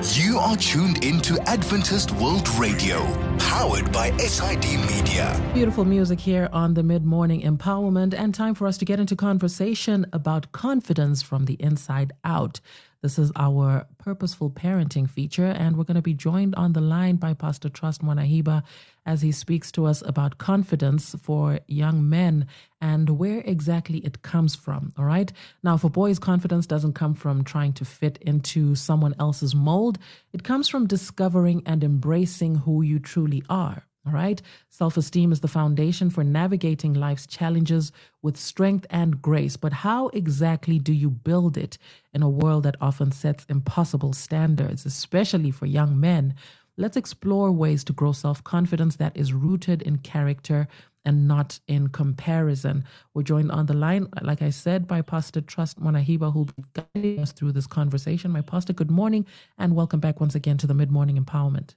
You are tuned into Adventist World Radio, powered by SID Media. Beautiful music here on the Mid-Morning Empowerment, and time for us to get into conversation about confidence from the inside out. This is our purposeful parenting feature, and we're going to be joined on the line by Pastor Trust Mwanahiba as he speaks to us about confidence for young men and where exactly it comes from, all right? Now, for boys, confidence doesn't come from trying to fit into someone else's mold. It comes from discovering and embracing who you truly are. All right. Self-esteem is the foundation for navigating life's challenges with strength and grace. But how exactly do you build it in a world that often sets impossible standards, especially for young men? Let's explore ways to grow self-confidence that is rooted in character and not in comparison. We're joined on the line, like I said, by Pastor Trust Mwanahiba, who'll be guiding us through this conversation. My pastor, good morning, and welcome back once again to the Mid-Morning Empowerment.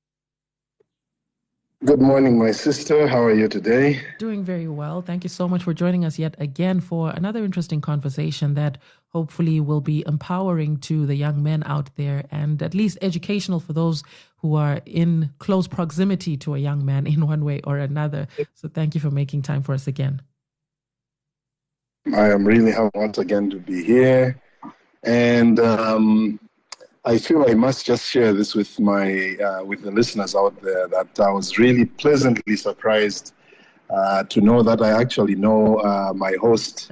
Good morning, my sister. How are you today? Doing very well. Thank you so much for joining us yet again for another interesting conversation that hopefully will be empowering to the young men out there and at least educational for those who are in close proximity to a young man in one way or another. So thank you for making time for us again. I am really happy once again to be here. And I feel I must just share this with with the listeners out there that I was really pleasantly surprised to know that I actually know my host.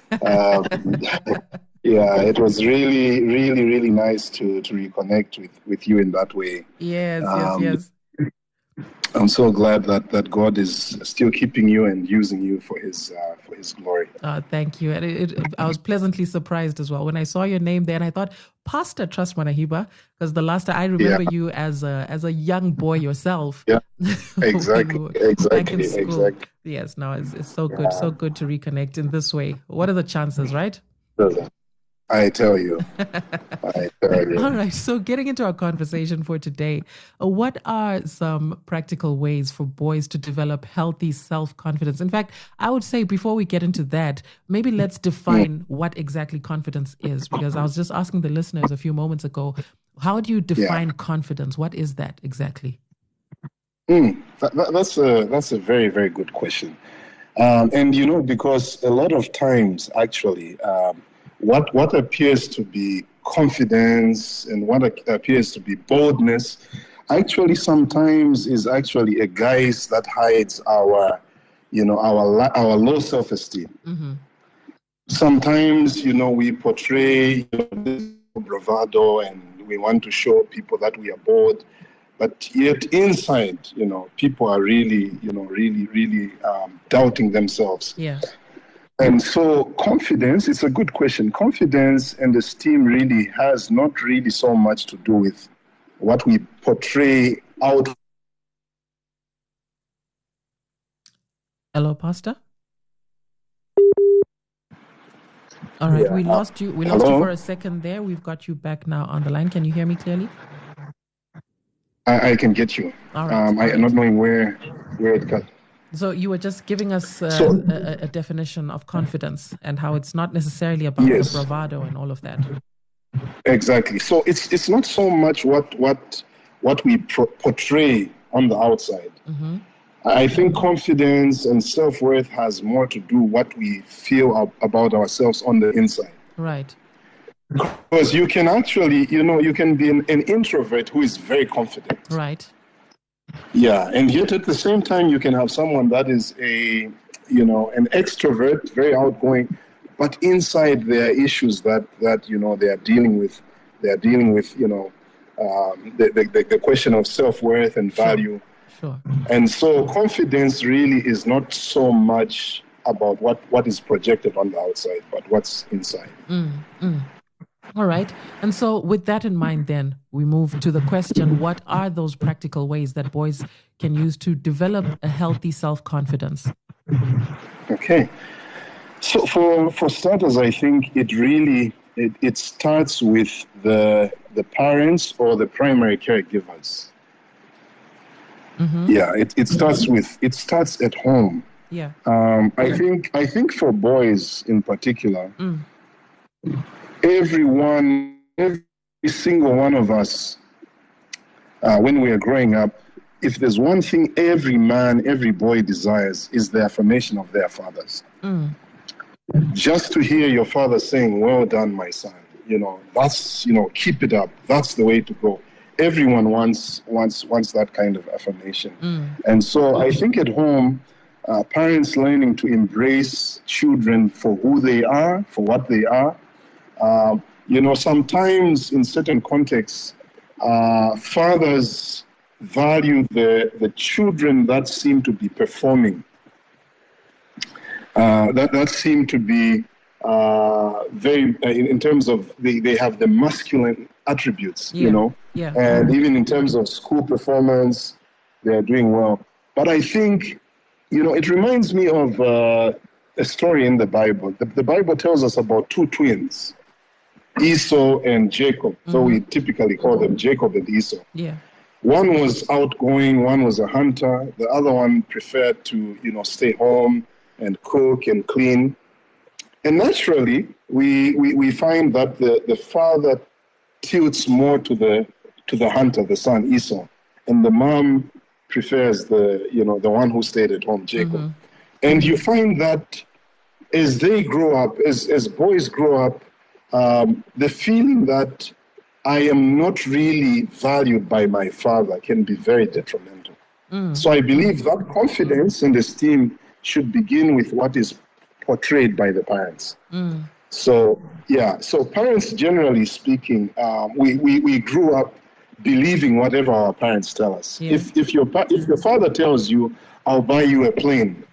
Yeah, it was really, really, really nice to reconnect with you in that way. Yes. I'm so glad that God is still keeping you and using you for His glory. Thank you. And I was pleasantly surprised as well when I saw your name there, and I thought, Pastor Trust Mwanahiba, because the last time I remember you as a young boy yourself. Yeah, exactly. Yes, no, it's so good, so good to reconnect in this way. What are the chances, right? I tell you. All right. So getting into our conversation for today, what are some practical ways for boys to develop healthy self-confidence? In fact, I would say before we get into that, maybe let's define what exactly confidence is, because I was just asking the listeners a few moments ago, how do you define confidence? What is that exactly? That's a very, very good question. And, because a lot of times, actually, what appears to be confidence and what appears to be boldness actually sometimes is actually a guise that hides our low self-esteem. Mm-hmm. Sometimes, we portray this bravado and we want to show people that we are bold, but yet inside, people are really doubting themselves. Yeah. And so confidence, it's a good question. Confidence and esteem really has not really so much to do with what we portray out. Hello, Pastor? All right, we lost you. We lost you for a second there. We've got you back now on the line. Can you hear me clearly? I can get you. All right. I'm not knowing where it got. So you were just giving us a definition of confidence and how it's not necessarily about the bravado and all of that. Exactly. So it's not so much what we portray on the outside. Mm-hmm. I think confidence and self-worth has more to do what we feel about ourselves on the inside. Right. Because you can actually, you can be an introvert who is very confident. Right. Yeah, and yet at the same time, you can have someone that is an extrovert, very outgoing, but inside there are issues that they are dealing with. They are dealing with, the question of self-worth and value. Sure. And so confidence really is not so much about what is projected on the outside, but what's inside. All right. And so with that in mind, then we move to the question, what are those practical ways that boys can use to develop a healthy self-confidence? Okay. So for starters, I think it starts with the parents or the primary caregivers. Mm-hmm. Yeah, it starts at home. Yeah. I think for boys in particular, everyone single one of us, when we are growing up, if there's one thing every man, every boy desires, is the affirmation of their fathers. Just to hear your father saying, "Well done, my son," that's, keep it up. That's the way to go. Everyone wants that kind of affirmation. And so I think at home, parents learning to embrace children for who they are, for what they are. Sometimes in certain contexts, fathers value the children that seem to be performing, that seem to be very, in terms of they have the masculine attributes, and even in terms of school performance, they are doing well. But I think, it reminds me of a story in the Bible. The Bible tells us about two twins, Esau and Jacob. So we typically call them Jacob and Esau. Yeah. One was outgoing, one was a hunter. The other one preferred to, stay home and cook and clean. And naturally, we find that the father tilts more to the hunter, the son Esau, and the mom prefers the one who stayed at home, Jacob. And you find that as they grow up, as boys grow up, the feeling that I am not really valued by my father can be very detrimental. So I believe that confidence and esteem should begin with what is portrayed by the parents. So parents, generally speaking, we grew up believing whatever our parents tell us. Yeah. If your father tells you, "I'll buy you a plane,"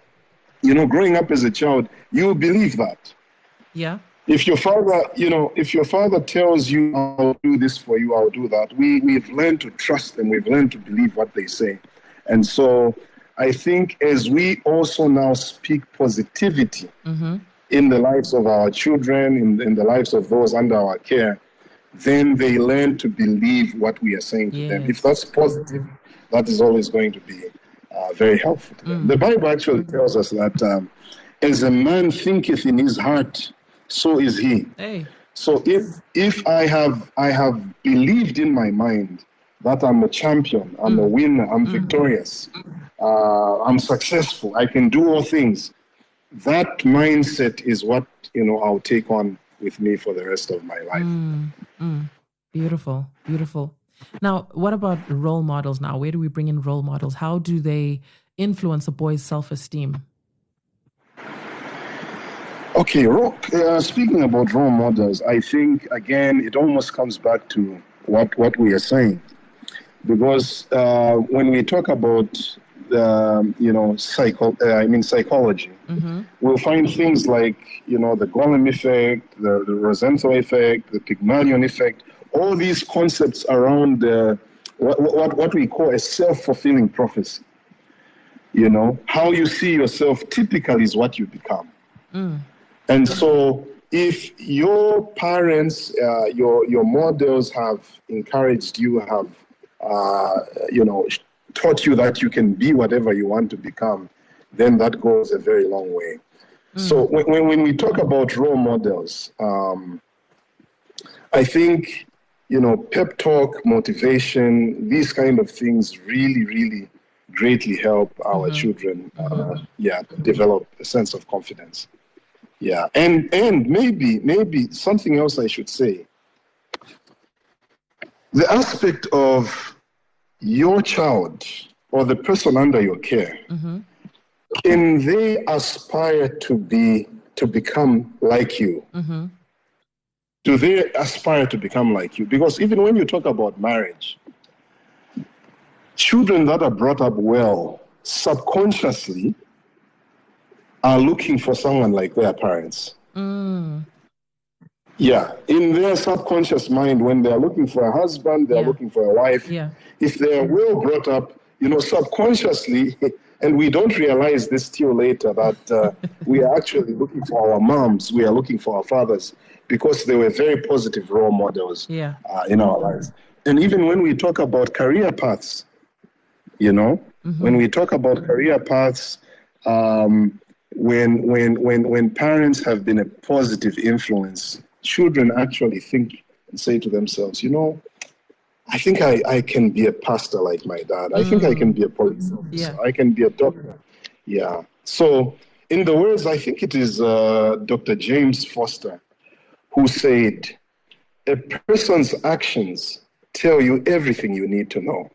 growing up as a child, you will believe that. Yeah. If your father tells you, "I'll do this for you, I'll do that," we've learned to trust them. We've learned to believe what they say. And so I think as we also now speak positivity in the lives of our children, in the lives of those under our care, then they learn to believe what we are saying to them. If that's positive, that is always going to be very helpful to them. The Bible actually tells us that as a man thinketh in his heart, so is he. Hey. So if I have believed in my mind that I'm a champion, I'm a winner, I'm victorious, I'm successful, I can do all things, that mindset is what I'll take on with me for the rest of my life. Beautiful, beautiful. Now, what about role models now? Where do we bring in role models? How do they influence a boy's self-esteem? Okay, speaking about role models, I think, again, it almost comes back to what we are saying. Because when we talk about psychology, we'll find things like, the Golem effect, the Rosenthal effect, the Pygmalion effect, all these concepts around what we call a self-fulfilling prophecy. How you see yourself typically is what you become. And so if your parents, your models have encouraged you, have, taught you that you can be whatever you want to become, then that goes a very long way. So when we talk about role models, I think, pep talk, motivation, these kind of things really, really greatly help our children, develop a sense of confidence. Yeah, and maybe something else I should say. The aspect of your child or the person under your care, can they aspire to become like you? Do they aspire to become like you? Because even when you talk about marriage, children that are brought up well, subconsciously, are looking for someone like their parents. Yeah, in their subconscious mind, when they're looking for a husband, they're looking for a wife. Yeah. If they're well brought up, subconsciously, and we don't realize this till later, that we are actually looking for our moms, we are looking for our fathers, because they were very positive role models in our lives. And even when we talk about career paths, when we talk about career paths, when parents have been a positive influence, children actually think and say to themselves, I think I can be a pastor like my dad. I think I can be a police officer. I can be a doctor. Yeah. So, in the words, I think it is Dr. James Foster who said, a person's actions tell you everything you need to know.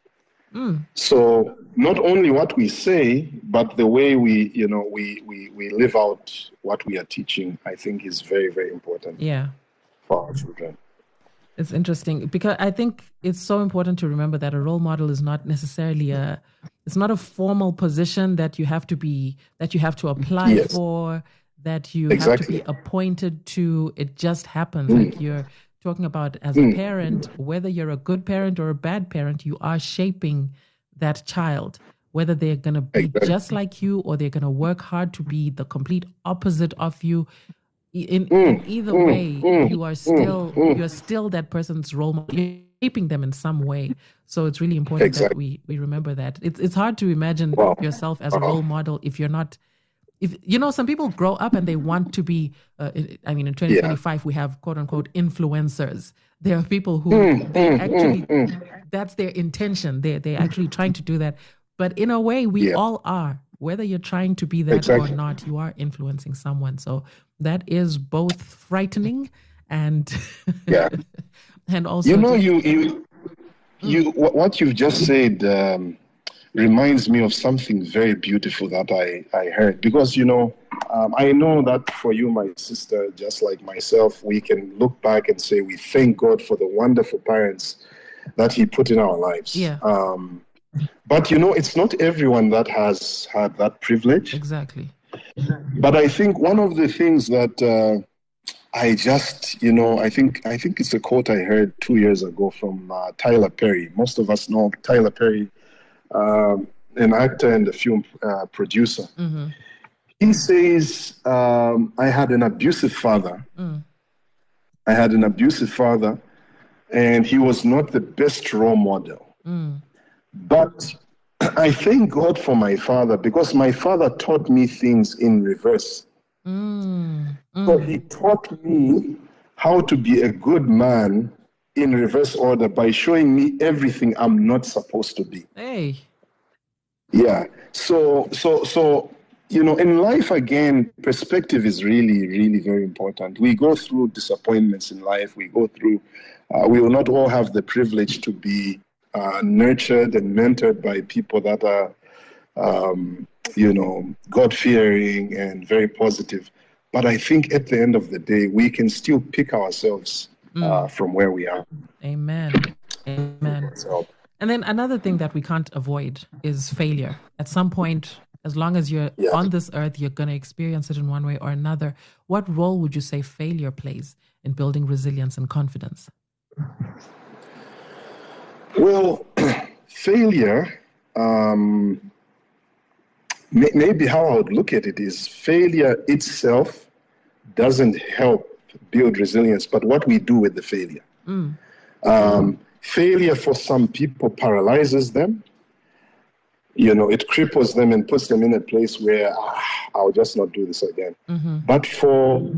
So not only what we say, but the way we live out what we are teaching, I think is very, very important for our children. It's interesting because I think it's so important to remember that a role model is not necessarily it's not a formal position that you have to apply for, that you have to be appointed to. It just happens. Like you're talking about as a parent, whether you're a good parent or a bad parent, you are shaping that child, whether they're going to be just like you or they're going to work hard to be the complete opposite of you. In either way, you're still that person's role model. You're shaping them in some way. So it's really important that we remember that. It's hard to imagine yourself as a role model if you're not. If some people grow up and they want to be. In 2025 we have quote unquote influencers. There are people who they actually that's their intention. They're actually trying to do that. But in a way, we all are. Whether you're trying to be that or not, you are influencing someone. So that is both frightening and and also what you've just said reminds me of something very beautiful that I heard, because I know that for you, my sister, just like myself, we can look back and say we thank God for the wonderful parents that He put in our lives. But it's not everyone that has had that privilege. Exactly. But I think one of the things that I just, I think it's a quote I heard 2 years ago from Tyler Perry. Most of us know Tyler Perry, an actor and a film producer. Mm-hmm. He says, I had an abusive father. I had an abusive father, and he was not the best role model. But I thank God for my father, because my father taught me things in reverse. So he taught me how to be a good man in reverse order by showing me everything I'm not supposed to be. Hey. Yeah. So in life, again, perspective is really, really very important. We go through disappointments in life. We go through, we will not all have the privilege to be nurtured and mentored by people that are, God-fearing and very positive. But I think at the end of the day, we can still pick ourselves from where we are. Amen. So, and then another thing that we can't avoid is failure. At some point, as long as you're on this earth, you're going to experience it in one way or another. What role would you say failure plays in building resilience and confidence? Well, failure, maybe how I would look at it is failure itself doesn't help build resilience, but what we do with the failure. Failure for some people paralyzes them. It cripples them and puts them in a place where I'll just not do this again. But for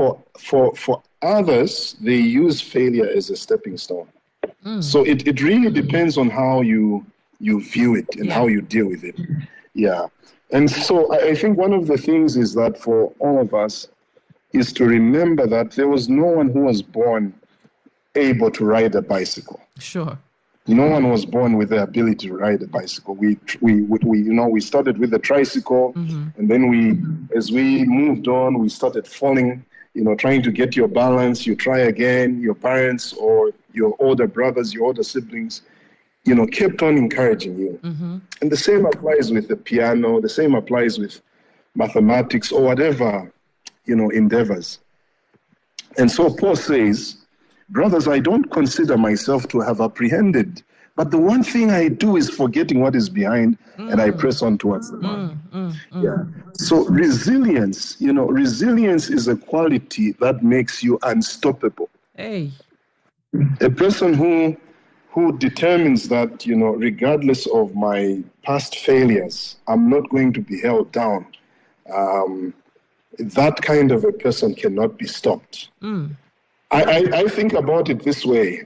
others, they use failure as a stepping stone. So it really depends on how you view it and how you deal with it. Yeah. And so I think one of the things is that for all of us is to remember that there was no one who was born able to ride a bicycle. Sure. No one was born with the ability to ride a bicycle. We started with a tricycle, and then as we moved on, we started falling, trying to get your balance. You try again. Your parents or your older brothers, your older siblings, kept on encouraging you. And the same applies with the piano. The same applies with mathematics or whatever, endeavors. And so Paul says, brothers, I don't consider myself to have apprehended, but the one thing I do is forgetting what is behind, and I press on towards the mark. Yeah. So resilience, resilience is a quality that makes you unstoppable. Hey. A person who determines that, regardless of my past failures, I'm not going to be held down. That kind of a person cannot be stopped. I think about it this way.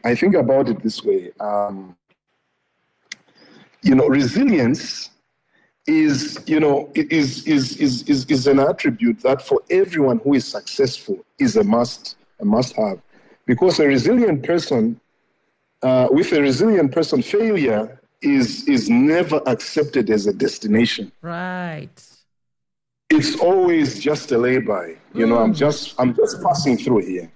Resilience is an attribute that for everyone who is successful is a must have, because with a resilient person, failure is never accepted as a destination. Right. It's always just a lay-by. I'm just passing through here.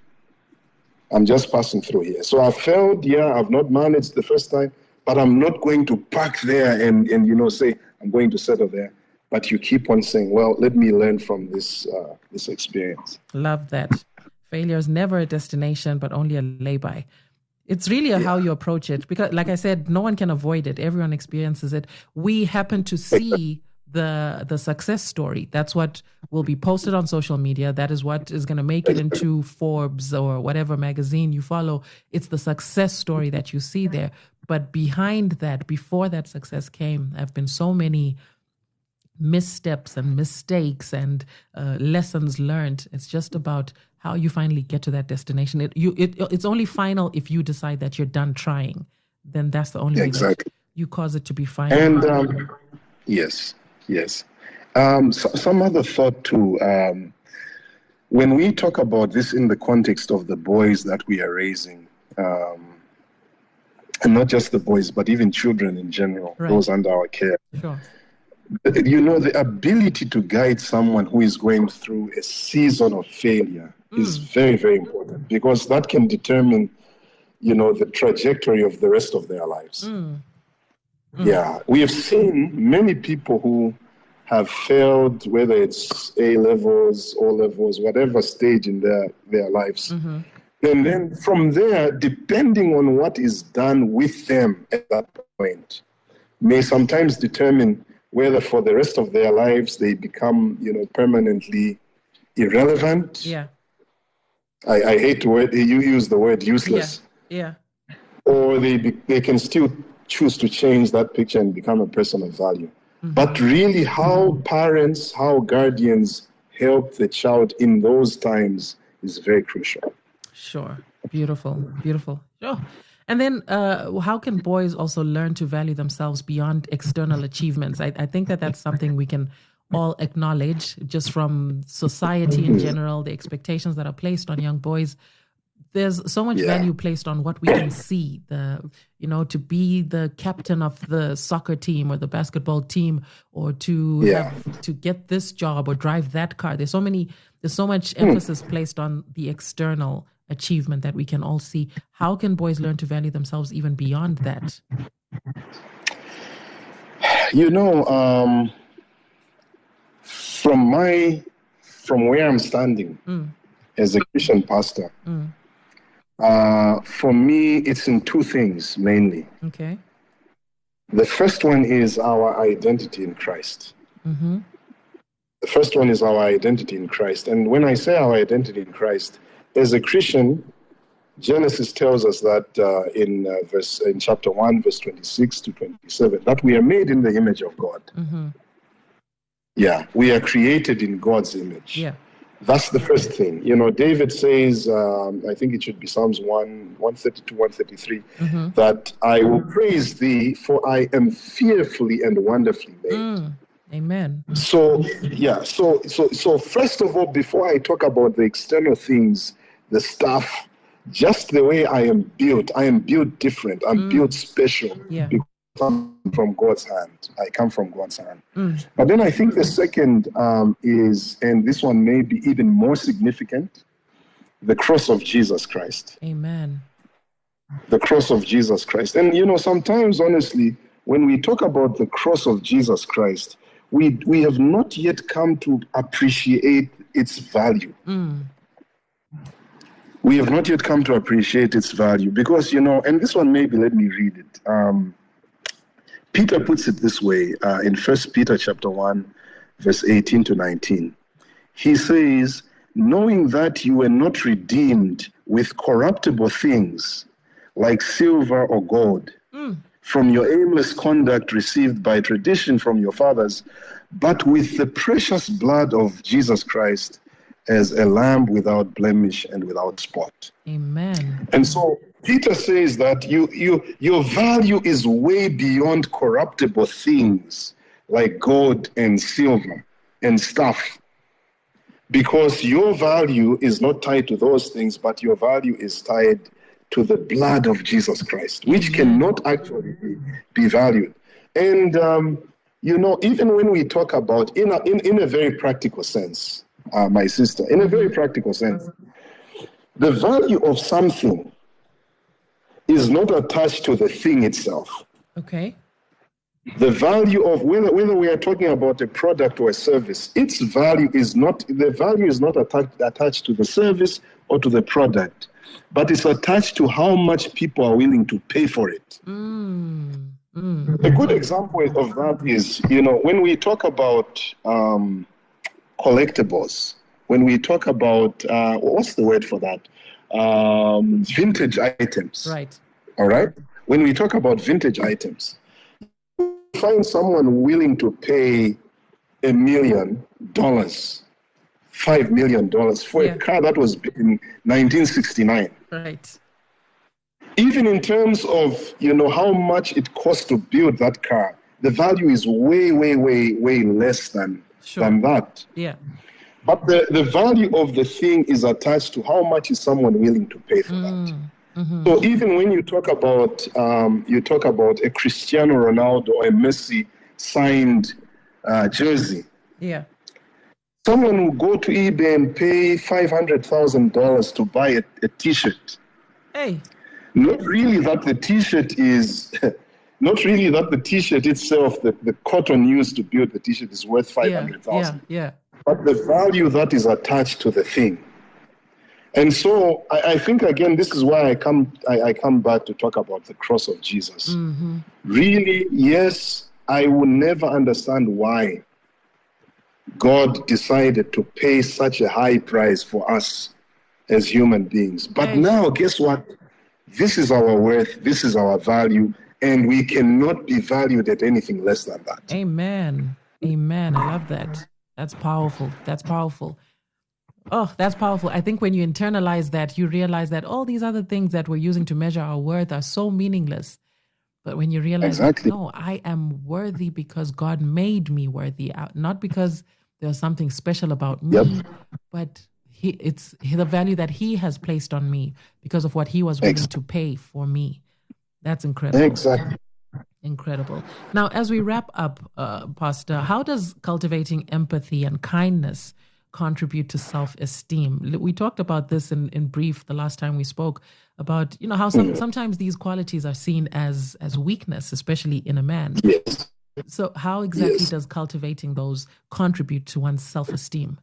So I failed. I've not managed the first time, but I'm not going to park there and say I'm going to settle there. But you keep on saying, well, let me learn from this experience. Love that. Failure is never a destination, but only a lay-by. It's really how you approach it, because, like I said, no one can avoid it. Everyone experiences it. We happen to see the success story. That's what will be posted on social media. That is what is going to make it into Forbes or whatever magazine you follow. It's the success story that you see there. But behind that, before that success came, there have been so many missteps and mistakes and lessons learned. It's just about how you finally get to that destination. It's only final if you decide that you're done trying. Then that's the only way that you cause it to be final. And yes. Some other thought too. When we talk about this in the context of the boys that we are raising, and not just the boys, but even children in general, those under our care. Sure. The ability to guide someone who is going through a season of failure is very, very important, because that can determine, the trajectory of the rest of their lives. Yeah, we have seen many people who have failed, whether it's A-levels, O-levels, whatever stage in their lives. And then from there, depending on what is done with them at that point, may sometimes determine whether for the rest of their lives they become, permanently irrelevant. Yeah. I hate you use the word useless. Yeah. Or they can still choose to change that picture and become a person of value. But really, how parents, how guardians help the child in those times is very crucial. Sure. Beautiful. Sure. And then how can boys also learn to value themselves beyond external achievements? I think that's something we can all acknowledge, just from society in general, the expectations that are placed on young boys. There's so much value placed on what we can see, to be the captain of the soccer team or the basketball team, or to get this job or drive that car. There's so much emphasis placed on the external achievement that we can all see. How can boys learn to value themselves even beyond that? From where I'm standing as a Christian pastor, for me, it's in two things mainly. Okay. The first one is our identity in Christ. The first one is our identity in Christ. And when I say our identity in Christ, as a Christian, Genesis tells us that in chapter 1, verse 26 to 27, that we are made in the image of God. Yeah, we are created in God's image. Yeah. That's the first thing. David says, I think it should be Psalms 132, 133, that I will praise thee, for I am fearfully and wonderfully made. Amen. So first of all, before I talk about the external things, the stuff, just the way I am built different. I'm built special. Yeah. Because I'm from God's hand. I come from God's hand. But then I think the second is, and this one may be even more significant, the cross of Jesus Christ. Amen. The cross of Jesus Christ. And, sometimes, honestly, when we talk about the cross of Jesus Christ, we have not yet come to appreciate its value. We have not yet come to appreciate its value because, and this one maybe, let me read it. Peter puts it this way in 1 Peter chapter 1, verse 18 to 19. He says, knowing that you were not redeemed with corruptible things like silver or gold from your aimless conduct received by tradition from your fathers, but with the precious blood of Jesus Christ, as a lamb without blemish and without spot. Amen. And so Peter says that your value is way beyond corruptible things like gold and silver and stuff, because your value is not tied to those things, but your value is tied to the blood of Jesus Christ, which cannot actually be valued. And, even when we talk about, in a very practical sense, my sister, in a very practical sense, the value of something is not attached to the thing itself. Okay. The value of whether we are talking about a product or a service, its value is not attached to the service or to the product, but it's attached to how much people are willing to pay for it. A good example of that is, when we talk about collectibles, when we talk about what's the word for that? Vintage items. Right. All right. When we talk about vintage items, find someone willing to pay $1 million, $5 million for a car that was built in 1969. Right. Even in terms of, how much it costs to build that car, the value is way, way, way, way less than that. Yeah. But the value of the thing is attached to how much is someone willing to pay for that. Mm-hmm. So even when you talk about a Cristiano Ronaldo or a Messi signed jersey, someone will go to eBay and pay $500,000 to buy a T-shirt. Hey, not really that the T-shirt itself, the cotton used to build the T-shirt is worth $500,000. Yeah. But the value that is attached to the thing. And so I think, again, this is why I come back to talk about the cross of Jesus. Mm-hmm. Really, yes, I will never understand why God decided to pay such a high price for us as human beings. But now, guess what? This is our worth, this is our value, and we cannot be valued at anything less than that. Amen. I love that. That's powerful. Oh, that's powerful. I think when you internalize that, you realize that all these other things that we're using to measure our worth are so meaningless. But when you realize, no, I am worthy because God made me worthy, not because there's something special about me, but it's the value that He has placed on me because of what He was willing to pay for me. That's incredible. Exactly. Incredible. Now, as we wrap up, Pastor, how does cultivating empathy and kindness contribute to self-esteem? We talked about this in brief the last time we spoke about, how sometimes these qualities are seen as weakness, especially in a man. Yes. So how exactly does cultivating those contribute to one's self-esteem?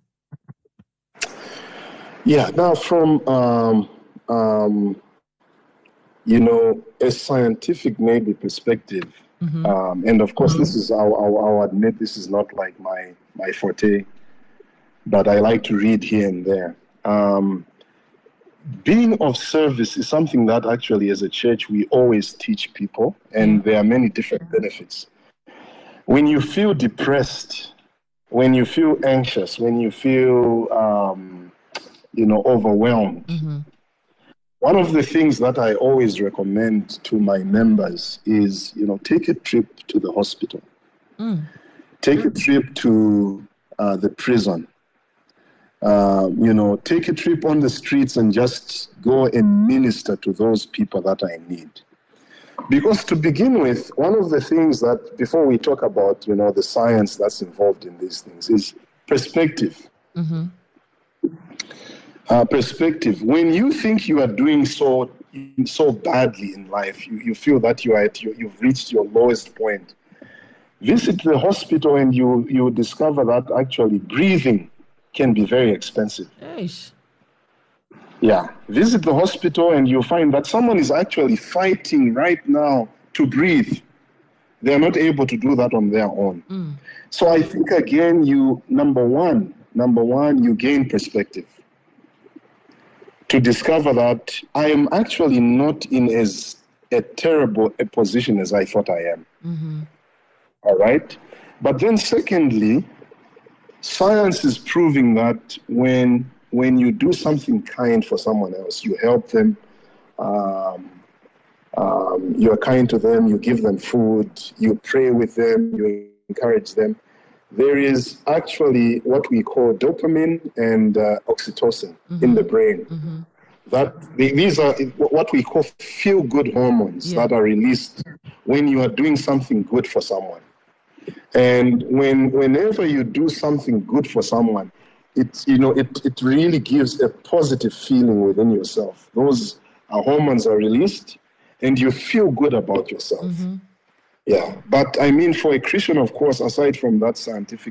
Yeah, now from, a scientific maybe perspective, and of course this is, I'll admit this is not like my forte, but I like to read here and there. Being of service is something that actually as a church we always teach people, and there are many different benefits. When you feel depressed, when you feel anxious, when you feel, overwhelmed, one of the things that I always recommend to my members is, take a trip to the hospital. Take a trip to the prison. Take a trip on the streets and just go and minister to those people that are in need. Because to begin with, one of the things that, before we talk about, the science that's involved in these things, is perspective. Perspective. When you think you are doing so badly in life, you feel that you've reached your lowest point, visit the hospital and you discover that actually breathing can be very expensive. Eish. Yeah. Visit the hospital and you'll find that someone is actually fighting right now to breathe. They're not able to do that on their own. So I think, again, number one, you gain perspective. To discover that I am actually not in as terrible a position as I thought I am. All right? But then secondly, science is proving that when when you do something kind for someone else, you help them, you're kind to them, you give them food, you pray with them, you encourage them, there is actually what we call dopamine and oxytocin in the brain. These are what we call feel-good hormones that are released when you are doing something good for someone. And whenever you do something good for someone, it really gives a positive feeling within yourself. Those hormones are released, and you feel good about yourself. Yeah, but I mean, for a Christian, of course, aside from that scientific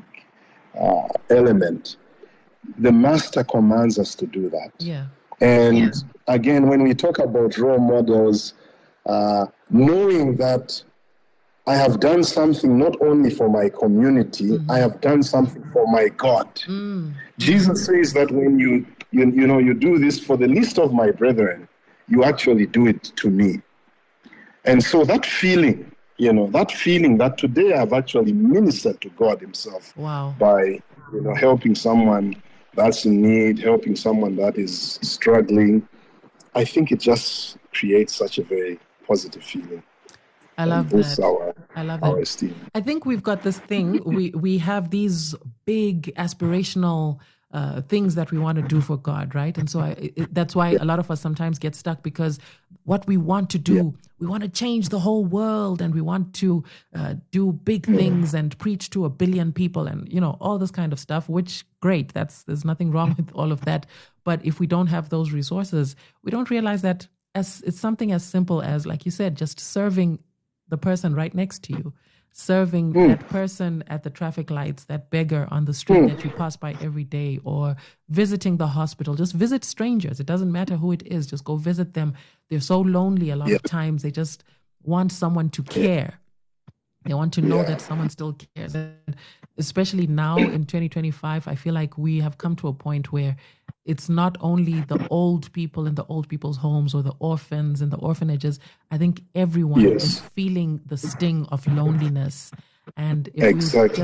element, the Master commands us to do that. Yeah. And again, when we talk about role models, knowing that I have done something not only for my community, I have done something for my God. Jesus says that when you do this for the least of my brethren, you actually do it to me. And so that feeling that today I've actually ministered to God himself by helping someone that's in need, helping someone that is struggling, I think it just creates such a very positive feeling. I love that. Our esteem. I think we've got this thing. We have these big aspirational things that we want to do for God, right? And so that's why a lot of us sometimes get stuck, because what we want to do, we want to change the whole world, and we want to do big things and preach to 1 billion people, and all this kind of stuff. Which great, there's nothing wrong with all of that. But if we don't have those resources, we don't realize that it's something as simple as, like you said, just serving the person right next to you, serving that person at the traffic lights, that beggar on the street that you pass by every day, or visiting the hospital. Just visit strangers. It doesn't matter who it is. Just go visit them. They're so lonely a lot of times. They just want someone to care. They want to know that someone still cares. And especially now in 2025, I feel like we have come to a point where it's not only the old people in the old people's homes or the orphans in the orphanages. I think everyone is feeling the sting of loneliness. And if we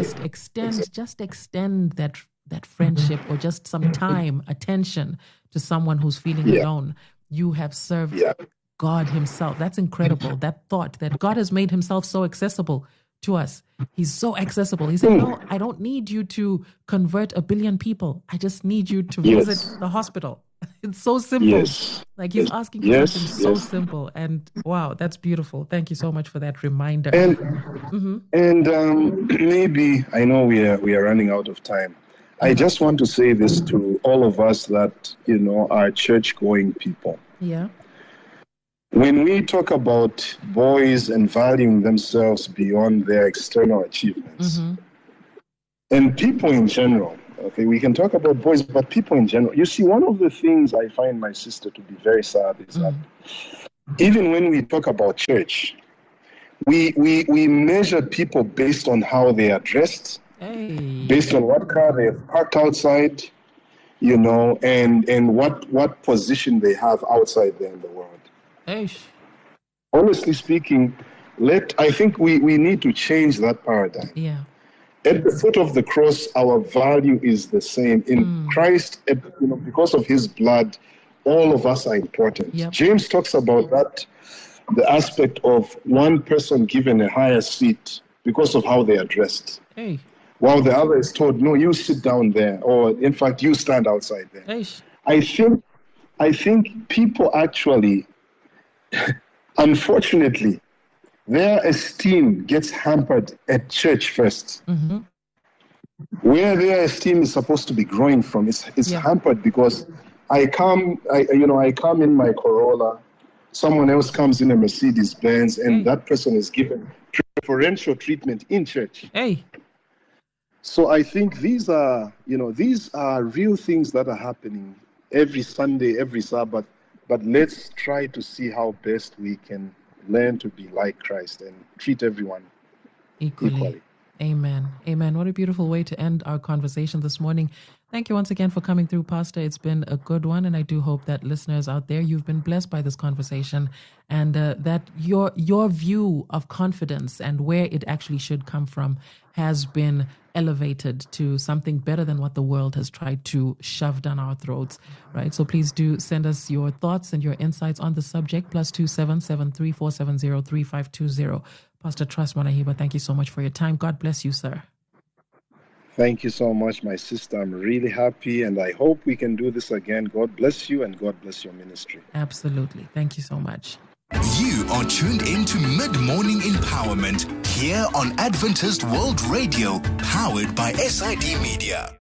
just extend that friendship, or just some time, attention to someone who's feeling alone, you have served God himself. That's incredible. That thought that God has made himself so accessible to us. He's so accessible. He said, no, I don't need you to convert 1 billion people. I just need you to visit the hospital. It's so simple. Like he's asking for something so simple. And wow, that's beautiful. Thank you so much for that reminder. And maybe, I know we are running out of time. I just want to say this to all of us that, are church-going people. Yeah. When we talk about boys and valuing themselves beyond their external achievements, and people in general, okay, we can talk about boys, but people in general, you see, one of the things I find my sister to be very sad is that even when we talk about church, we measure people based on how they are dressed, based on what car they have parked outside, and what position they have outside there in the world. Honestly speaking, I think we need to change that paradigm. Yeah. At the foot of the cross, our value is the same. In Christ, because of his blood, all of us are important. Yep. James talks about that, the aspect of one person given a higher seat because of how they are dressed. While the other is told, no, you sit down there, or in fact, you stand outside there. I think people actually, unfortunately, their esteem gets hampered at church first. Where their esteem is supposed to be growing from, it's hampered because I come in my Corolla, someone else comes in a Mercedes Benz, and that person is given preferential treatment in church. So I think these are real things that are happening every Sunday, every Sabbath. But let's try to see how best we can learn to be like Christ and treat everyone equally. Amen. Amen. What a beautiful way to end our conversation this morning. Thank you once again for coming through, Pastor. It's been a good one, and I do hope that listeners out there, you've been blessed by this conversation, and that your view of confidence and where it actually should come from has been elevated to something better than what the world has tried to shove down our throats, right? So please do send us your thoughts and your insights on the subject, +277 3470 3520. Pastor Trust Mwanahiba, thank you so much for your time. God bless you, sir. Thank you so much, my sister. I'm really happy, and I hope we can do this again. God bless you, and God bless your ministry. Absolutely. Thank you so much. You are tuned into Mid-Morning Empowerment here on Adventist World Radio, powered by SID Media.